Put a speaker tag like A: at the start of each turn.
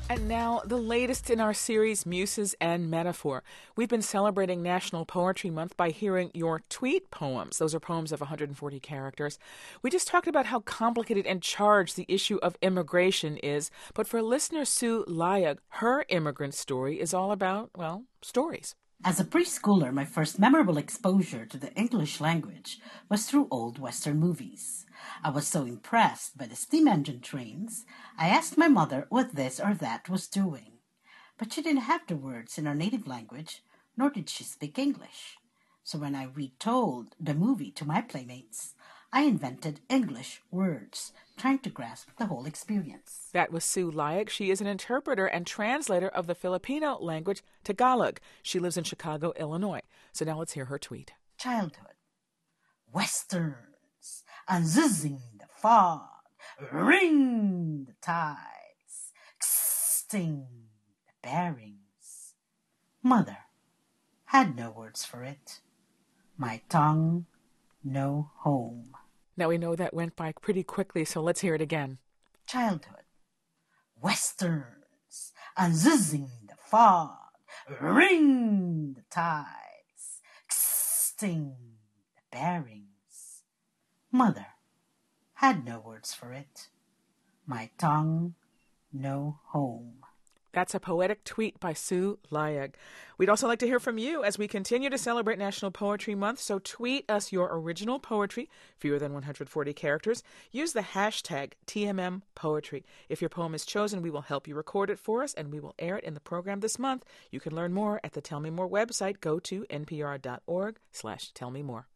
A: And now, the latest in our series, Muses and Metaphor. We've been celebrating National Poetry Month by hearing your tweet poems. Those are poems of 140 characters. We just talked about how complicated and charged the issue of immigration is, but for listener Sue Layag, her immigrant story is all about, well, stories.
B: As a preschooler, my first memorable exposure to the English language was through old Western movies. I was so impressed by the steam engine trains, I asked my mother what this or that was doing. But she didn't have the words in our native language, nor did she speak English. So when I retold the movie to my playmates, I invented English words, trying to grasp the whole experience.
A: That was Sue Layag. She is an interpreter and translator of the Filipino language Tagalog. She lives in Chicago, Illinois. So now let's hear her tweet.
B: Childhood. Westerns, unzizzing the fog, ring the tides, sting the bearings. Mother had no words for it. My tongue, no home.
A: Now we know that went by pretty quickly, so let's hear it again.
B: Childhood. Westerns, unzizzing the fog, ring the tides, sting the bearings. Mother had no words for it. My tongue, no home.
A: That's a poetic tweet by Sue Layag. We'd also like to hear from you as we continue to celebrate National Poetry Month, so tweet us your original poetry, fewer than 140 characters. Use the hashtag TMMPoetry. If your poem is chosen, we will help you record it for us, and we will air it in the program this month. You can learn more at the Tell Me More website. Go to npr.org/tellmemore.